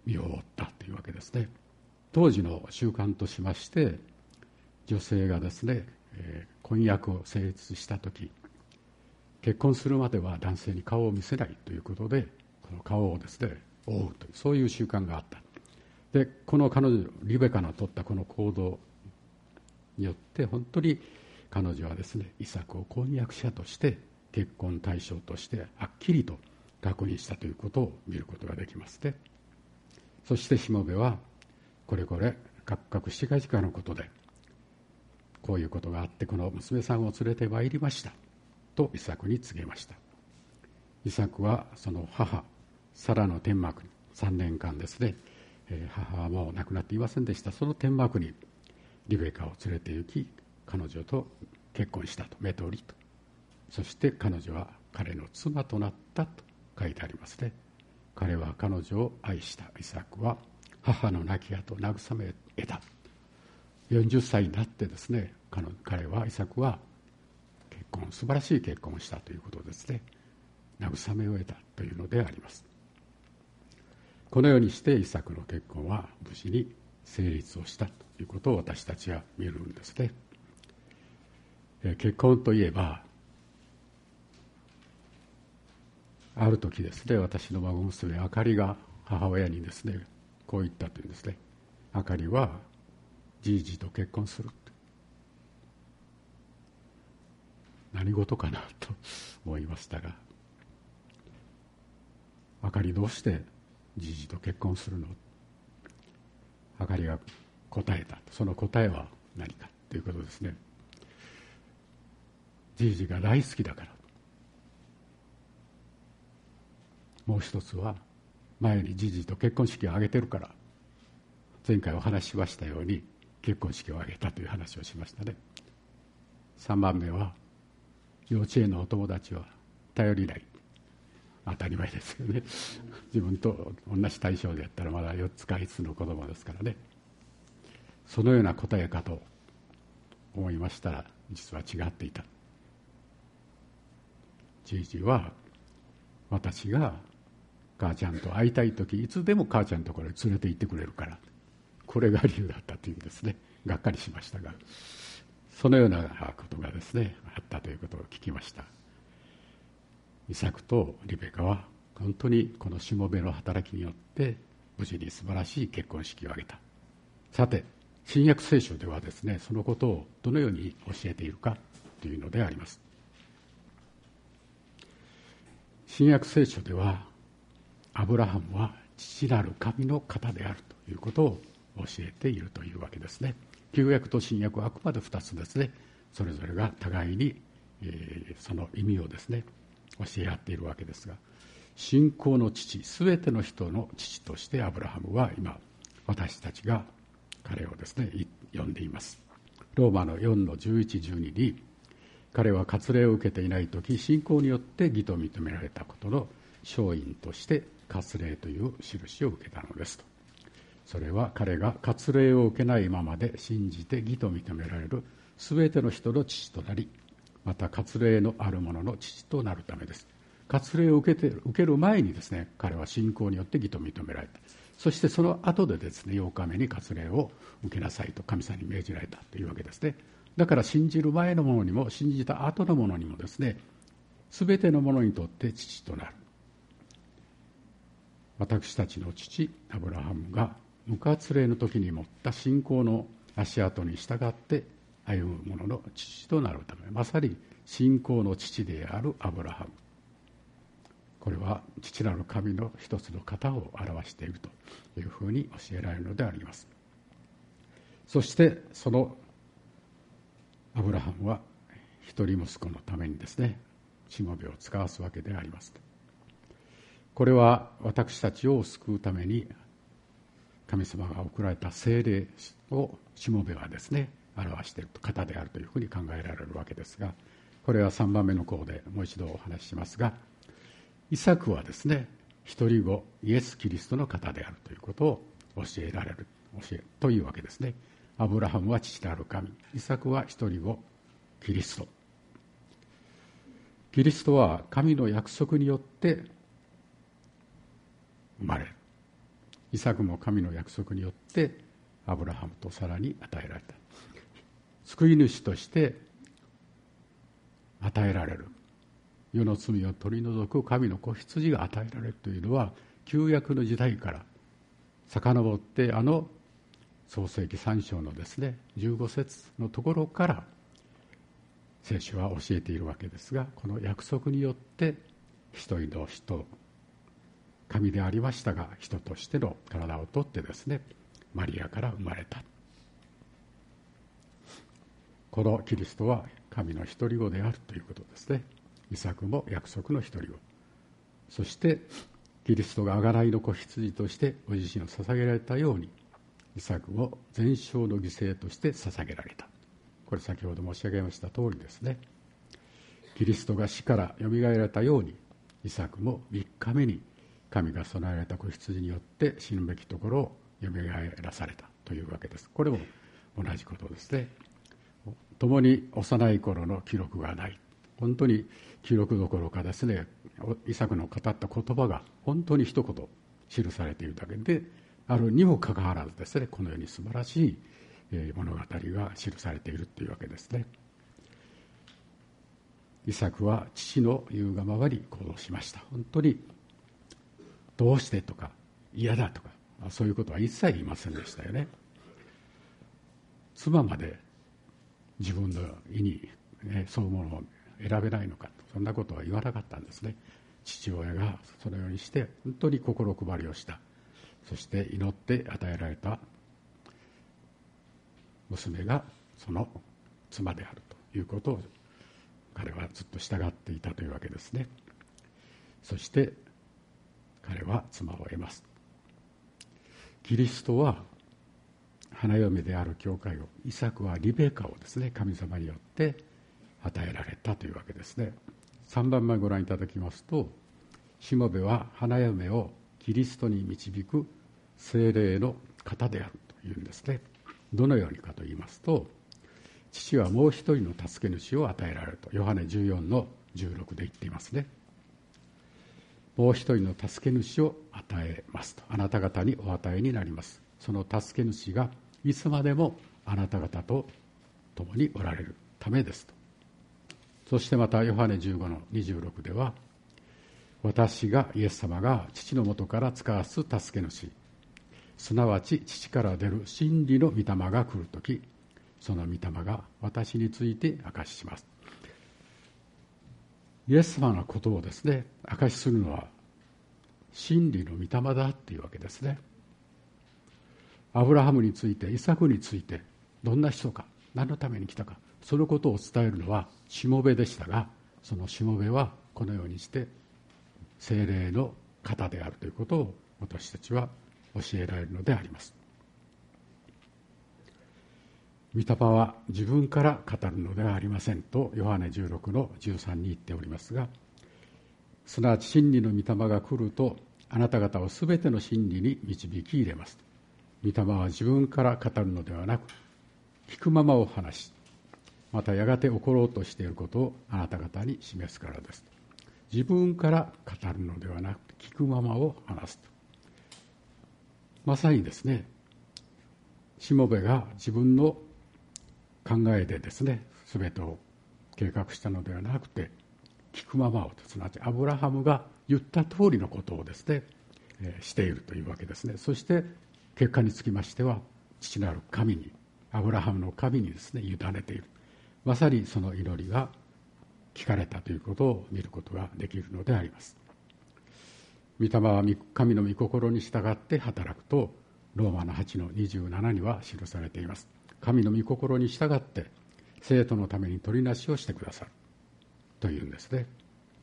身を負ったというわけですね。当時の習慣としまして、女性がですね、えー、婚約を成立したとき、結婚するまでは男性に顔を見せないということで、この顔をですね覆うという、そういう習慣があった。で、この彼女リベカの取ったこの行動によって、本当に彼女はですね、イサクを婚約者として結婚対象としてはっきりと確認したということを見ることができますね。そしてしもべは、これこれかくかくしかじかのことでこういうことがあって、この娘さんを連れてまいりましたとイサクに告げました。イサクはその母サラの天幕にさんねんかんですね、えー、母はもう亡くなっていませんでした。その天幕にリベカを連れて行き、彼女と結婚したと、メトリと。そして彼女は彼の妻となったと書いてありますね。彼は彼女を愛したイサクは母の亡き後慰め得た。よんじゅっさいになってですね、彼はイサクは結婚、素晴らしい結婚をしたということですね。慰めを得たというのであります。このようにしてイサクの結婚は無事に成立をしたということを私たちは見るんですね。結婚といえば、ある時ですね、私の孫娘あかりが母親にですね、こう言ったというんですね。あかりはじいじと結婚する。何事かなと思いましたが、あかりどうしてじいじと結婚するの？あかりが答えた。その答えは何かということですね。じいじが大好きだから。もう一つは、前にじいじと結婚式を挙げてるから、前回お話ししましたように結婚式を挙げたという話をしましたね。さんばんめは、幼稚園のお友達は頼りない。当たり前ですよね。自分と同じ対象でやったらまだよっつかいつつの子供ですからね。そのような答えかと思いましたら、実は違っていた。じいじは、私が母ちゃんと会いたいとき、いつでも母ちゃんのところに連れて行ってくれるから、これが理由だったというんですね。がっかりしましたが、そのようなことがですね、あったということを聞きました。イサクとリベカは本当にこのしもべの働きによって無事に素晴らしい結婚式を挙げた。さて、新約聖書ではですね、そのことをどのように教えているかというのであります。新約聖書では、アブラハムは父なる神の方であるということを教えているというわけですね。旧約と新約はあくまでふたつですね。それぞれが互いに、えー、その意味をですね、教え合っているわけですが、信仰の父、すべての人の父としてアブラハムは今、私たちが彼をですね、呼んでいます。ローマのよんのじゅういち、じゅうにに、彼は割礼を受けていないとき、信仰によって義と認められたことの証印として割礼という印を受けたのですと。それは彼が割礼を受けないままで信じて義と認められるすべての人の父となり、また割礼のある者の父となるためです。割礼を受けて受ける前にですね、彼は信仰によって義と認められた。そしてその後でですね、ようかめに割礼を受けなさいと神様に命じられたというわけですね。だから信じる前のものにも信じた後のものにもですね、すべてのものにとって父となる。私たちの父アブラハムが無割礼の時に持った信仰の足跡に従って歩む者の父となるため、まさに信仰の父であるアブラハム、これは父なる神の一つの方を表しているというふうに教えられるのであります。そしてそのアブラハムは一人息子のためにですね、しもべを使わすわけであります。これは私たちを救うために神様が送られた聖霊をしもべはですね、表している方であるというふうに考えられるわけですが、これはさんばんめの項でもう一度お話ししますが、イサクはですね、一人子イエス・キリストの方であるということを教えられる教えというわけですね。アブラハムは父なる神、イサクは一人子キリスト。キリストは神の約束によって生まれる。 イサクも神の約束によってアブラハムとサラに与えられた。救い主として与えられる、世の罪を取り除く神の子羊が与えられるというのは、旧約の時代から遡って、あの創世記さん章のですねじゅうご節のところから聖書は教えているわけですが、この約束によって一人の人、神でありましたが人としての体をとってですね、マリアから生まれた。このキリストは神の一人子であるということですね。イサクも約束の一人子、そしてキリストが贖いの子羊としてご自身を捧げられたように、イサクも全焼の犠牲として捧げられた。これ先ほど申し上げました通りですね。キリストが死からよみがえられたように、イサクもみっかめに神が備えられた子羊によって死ぬべきところをよみがえらされたというわけです。これも同じことですね。共に幼い頃の記録がない、本当に記録どころかですね、イサクの語った言葉が本当に一言記されているだけであるにもかかわらずですね、このように素晴らしい物語が記されているというわけですね。イサクは父の言うがままに行動しました。本当にどうしてとか嫌だとかそういうことは一切言いませんでしたよね。妻まで自分の意に、ね、そういうものを選べないのか、そんなことは言わなかったんですね。父親がそのようにして本当に心配りをした。そして祈って与えられた娘がその妻であるということを彼はずっと従っていたというわけですね。そして彼は妻を得ます。キリストは花嫁である教会を、イサクはリベカをですね、神様によって与えられたというわけですね。さんばんまえご覧いただきますと、しもべは花嫁をキリストに導く聖霊の方であるというんですね。どのようにかと言いますと、父はもう一人の助け主を与えられるとヨハネじゅうよんのじゅうろくで言っていますね。もう一人の助け主を与えますと、あなた方にお与えになります。その助け主がいつまでもあなた方と共におられるためですと。そしてまたヨハネじゅうごのにじゅうろくでは、私がイエス様が父のもとから使わす助け主、すなわち父から出る真理の御霊が来るとき、その御霊が私について証しします。イエス様のことをですね、証しするのは真理の御霊だっていうわけですね。アブラハムについて、イサクについて、どんな人か、何のために来たか、そのことを伝えるのはしもべでしたが、そのしもべはこのようにして聖霊の方であるということを私たちは教えられるのであります。御霊は自分から語るのではありませんとヨハネじゅうろくのじゅうさんに言っておりますが、すなわち真理の御霊が来るとあなた方をすべての真理に導き入れます。御霊は自分から語るのではなく、聞くままを話し、またやがて起ころうとしていることをあなた方に示すからです。自分から語るのではなく、聞くままを話すと。まさにですね、しもべが自分の考えでですね、すべてを計画したのではなくて、聞くままを、すなわちアブラハムが言った通りのことをですね、えー、しているというわけですね。そして結果につきましては、父なる神に、アブラハムの神にですね、委ねている。まさにその祈りが聞かれたということを見ることができるのであります。御霊は神の御心に従って働くと、ローマのはちのにじゅうななには記されています。神の御心に従って生徒のために取りなしをしてくださるというんですね。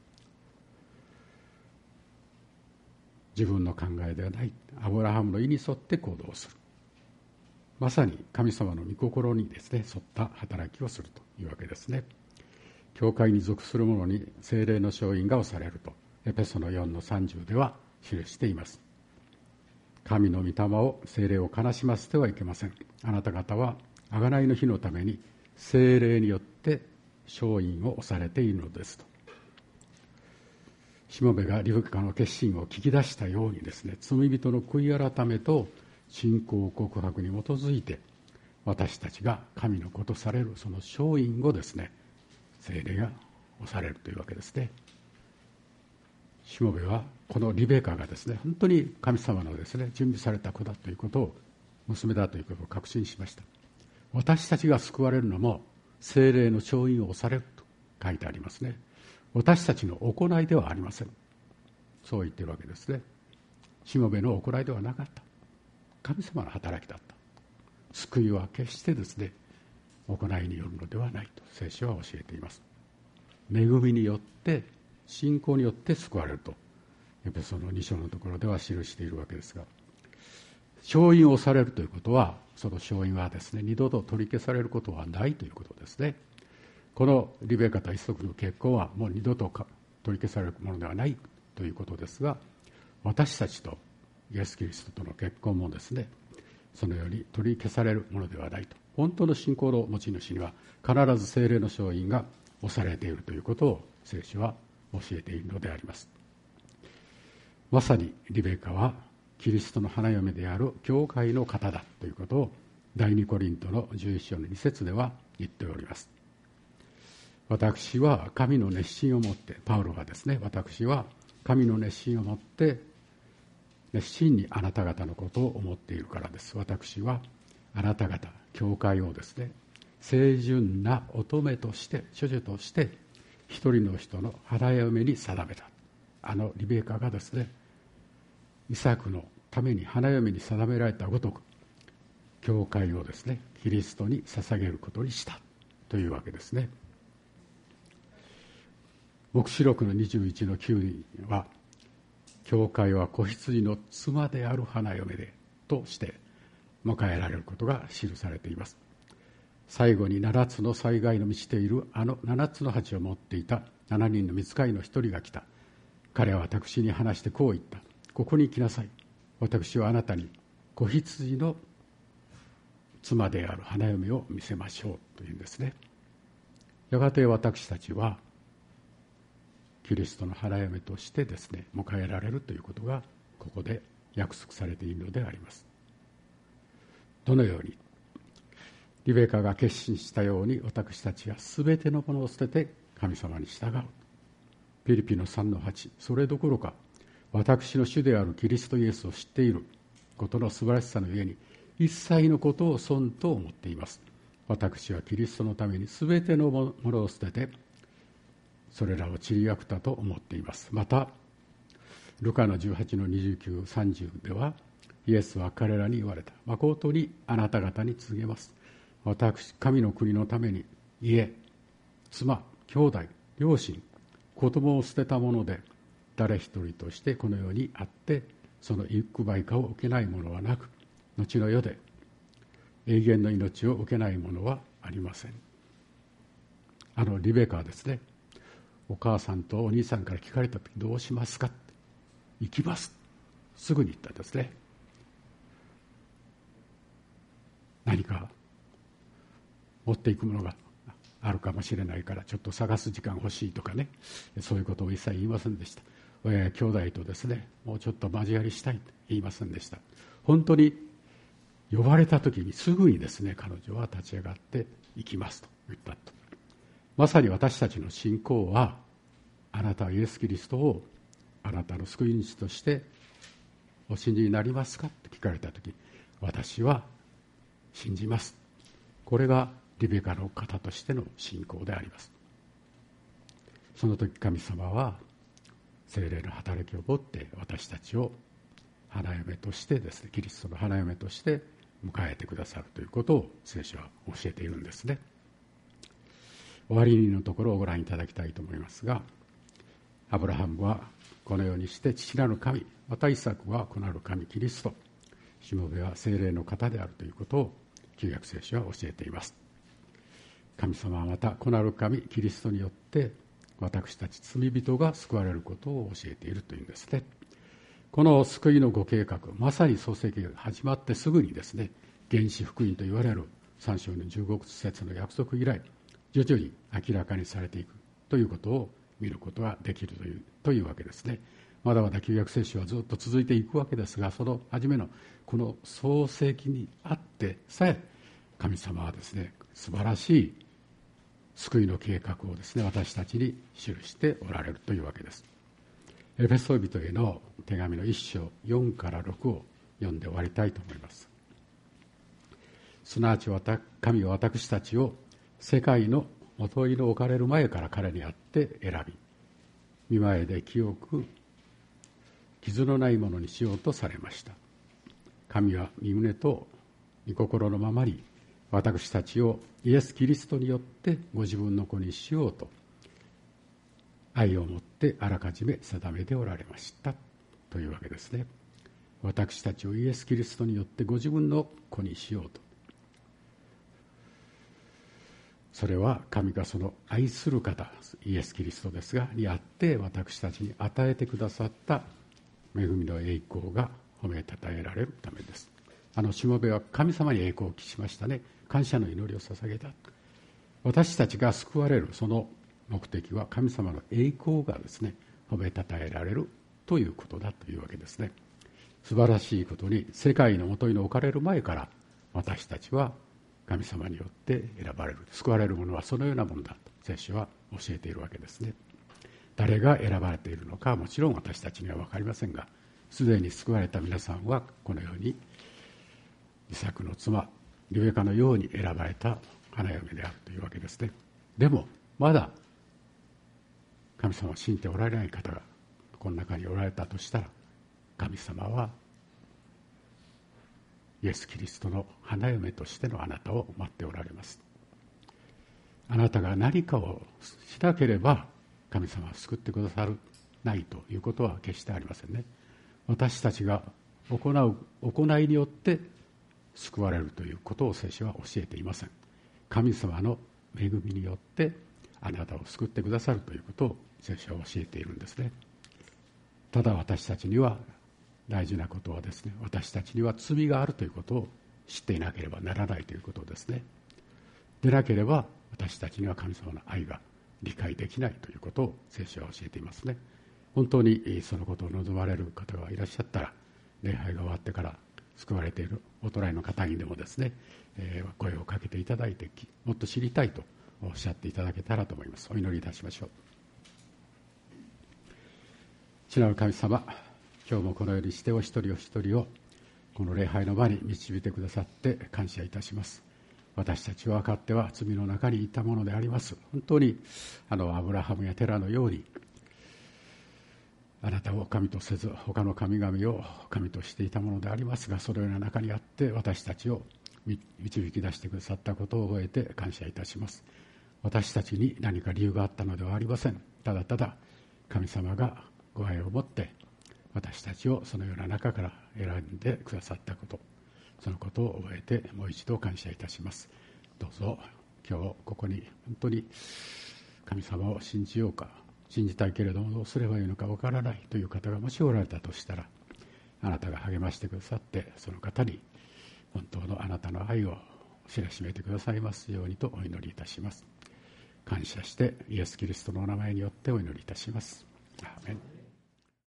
自分の考えではない、アブラハムの意に沿って行動する、まさに神様の御心にですね沿った働きをするというわけですね。教会に属する者に聖霊の勝因が押されるとエペソのよんのさんじゅうでは記しています。神の御霊を聖霊を悲しませてはいけません。あなた方は贖いの日のために聖霊によって勝因を押されているのですと。 しもべがリベカの決心を聞き出したようにですね、罪人の悔い改めと信仰告白に基づいて、私たちが神の子とされるその勝因をですね、聖霊が押されるというわけですね。しもべはこのリベカがですね、本当に神様のですね、準備された子だということを、娘だということを確信しました。私たちが救われるのも聖霊の勝因を押されると書いてありますね。私たちの行いではありません。そう言っているわけですね。しもべの行いではなかった。神様の働きだった。救いは決してですね、行いによるのではないと聖書は教えています。恵みによって、信仰によって救われると、エペソのに章のところでは記しているわけですが、勝因をされるということは、その勝因はですね、二度と取り消されることはないということですね。このリベカとイソクの結婚はもう二度と取り消されるものではないということですが、私たちとイエス・キリストとの結婚もですね、そのように取り消されるものではないと。本当の信仰の持ち主には必ず聖霊の勝因が押されているということを聖書は教えているのであります。まさにリベカはキリストの花嫁である教会の方だということを第二コリントのじゅういっ章のに節では言っております。私は神の熱心を持って、パウロがですね、私は神の熱心を持って熱心にあなた方のことを思っているからです。私はあなた方教会をですね、清純な乙女として処女として一人の人の花嫁に定めた。あのリベカがですね、イサクのために花嫁に定められたごとく、教会をですね、キリストに捧げることにしたというわけですね。黙示録のにじゅういちのきゅうには、教会は子羊の妻である花嫁でとして迎えられることが記されています。最後にななつの災害の満ちているあのななつの鉢を持っていたしちにんの御使いの一人が来た。彼は私に話してこう言った。ここに来なさい。私はあなたに子羊の妻である花嫁を見せましょうというんですね。やがて私たちはキリストの花嫁としてですね、迎えられるということがここで約束されているのであります。どのようにリベカが決心したように、私たちはすべてのものを捨てて神様に従う。ピリピのさんのはち、それどころか私の主であるキリストイエスを知っていることの素晴らしさのゆえに、一切のことを損と思っています。私はキリストのためにすべてのものを捨ててそれらを塵やくたと思っています。またルカのじゅうはちのにじゅうきゅう、さんじゅうでは、イエスは彼らに言われた。誠にあなた方に告げます。私、神の国のために家、妻、兄弟、両親、子供を捨てたもので誰一人としてこの世にあってその幾倍かを受けないものはなく、後の世で永遠の命を受けないものはありません。あのリベカはですね、お母さんとお兄さんから聞かれた時、どうしますか。行きます、すぐに言ったんですね。何か持っていくものがあるかもしれないからちょっと探す時間欲しいとかね、そういうことを一切言いませんでした。えー、兄弟とですね、もうちょっと交わりしたいと言いませんでした。本当に呼ばれた時にすぐにですね、彼女は立ち上がって行きますと言ったと。まさに私たちの信仰は、あなたはイエス・キリストをあなたの救い主としてお信じになりますかと聞かれた時、私は信じます。これがリベカの方としての信仰であります。その時神様は聖霊の働きを持って私たちを花嫁としてですね、キリストの花嫁として迎えてくださるということを聖書は教えているんですね。終わりのところをご覧いただきたいと思いますが、アブラハムはこのようにして父なる神、またイサクは子なる神キリスト、しもべは聖霊の方であるということを旧約聖書は教えています。神様はまた子なる神キリストによって私たち罪人が救われることを教えているというんですね。この救いのご計画、まさに創世記が始まってすぐにですね、原始福音と言われるさん章のじゅうご節の約束以来、徐々に明らかにされていくということを見ることができるという、というわけですね。まだまだ旧約聖書はずっと続いていくわけですが、その初めのこの創世記にあってさえ神様はですね、素晴らしい救いの計画をですね、私たちに記しておられるというわけです。エペソビトへの手紙の一章よんからろくを読んで終わりたいと思います。すなわち神は私たちを世界のもといの置かれる前から彼にあって選び、見前で清く傷のないものにしようとされました。神は御胸と御心のままに私たちをイエス・キリストによってご自分の子にしようと愛をもってあらかじめ定めておられましたというわけですね。私たちをイエス・キリストによってご自分の子にしようと、それは神がその愛する方イエス・キリストですがにあって私たちに与えてくださった恵みの栄光が褒めたたえられるためです。あのしもべは神様に栄光を期しましたね。感謝の祈りを捧げた。私たちが救われるその目的は神様の栄光がですね、褒めたたえられるということだというわけですね。素晴らしいことに、世界のもとに置かれる前から私たちは神様によって選ばれる。救われるものはそのようなものだと聖書は教えているわけですね。誰が選ばれているのかはもちろん私たちには分かりませんが、すでに救われた皆さんはこのようにイサクの妻リベカのように選ばれた花嫁であるというわけですね。でもまだ神様を信じておられない方がこの中におられたとしたら、神様はイエス・キリストの花嫁としてのあなたを待っておられます。あなたが何かをしなければ神様は救ってくださるないということは決してありませんね。私たちが行う行いによって救われるということを聖書は教えていません。神様の恵みによってあなたを救ってくださるということを聖書は教えているんですね。ただ私たちには大事なことはですね、私たちには罪があるということを知っていなければならないということですね。でなければ私たちには神様の愛が理解できないということを聖書は教えていますね。本当にそのことを望まれる方がいらっしゃったら、礼拝が終わってから救われているお隣の方にでもですね、えー、声をかけていただいて、もっと知りたいとおっしゃっていただけたらと思います。お祈りいたしましょう。父なる神様、今日もこのようにしてお一人お一人をこの礼拝の場に導いてくださって感謝いたします。私たちは分かっては罪の中にいたものであります。本当にあのアブラハムやテラのようにあなたを神とせず他の神々を神としていたものでありますが、そのような中にあって私たちを導き出してくださったことを覚えて感謝いたします。私たちに何か理由があったのではありません。ただただ神様がご愛を持って私たちをそのような中から選んでくださったこと、そのことを覚えてもう一度感謝いたします。どうぞ今日ここに本当に神様を信じようか、信じたいけれどもどうすればいいのかわからないという方がもしおられたとしたら、あなたが励ましてくださってその方に本当のあなたの愛を知らしめてくださいますようにとお祈りいたします。感謝してイエス・キリストのお名前によってお祈りいたします。アーメン。